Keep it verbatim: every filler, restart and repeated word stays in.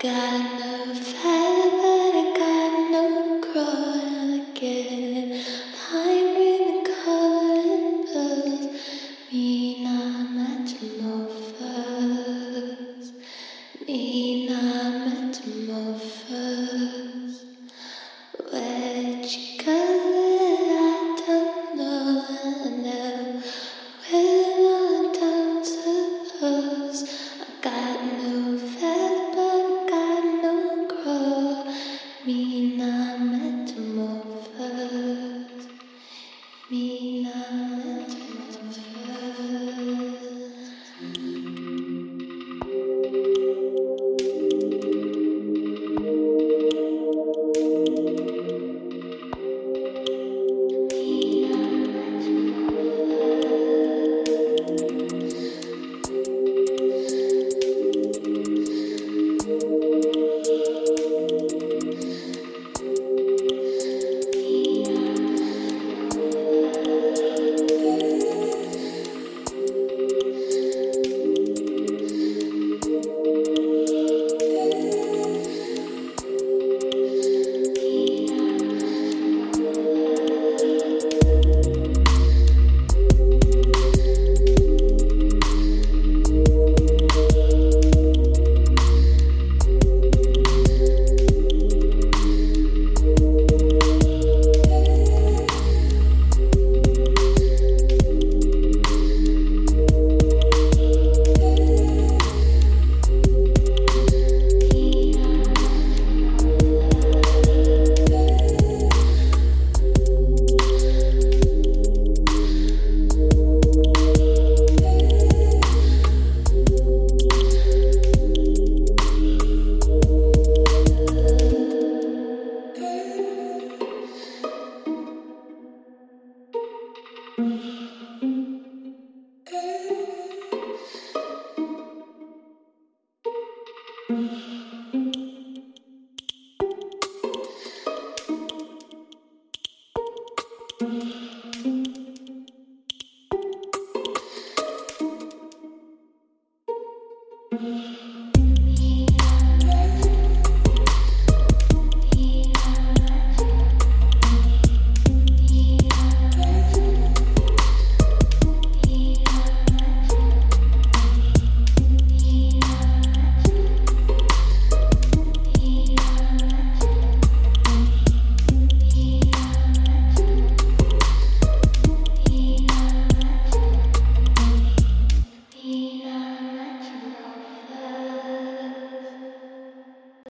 got no feather, but I got no crow. And I get it. I'm in the calling buzz. Me not metamorphose. Me not metamorphose. Where'd you go? I don't know. I never will. I don't suppose. I got no feather, but I got no crow. Me not metamorphose. Me not metamorphose. Mm-hmm.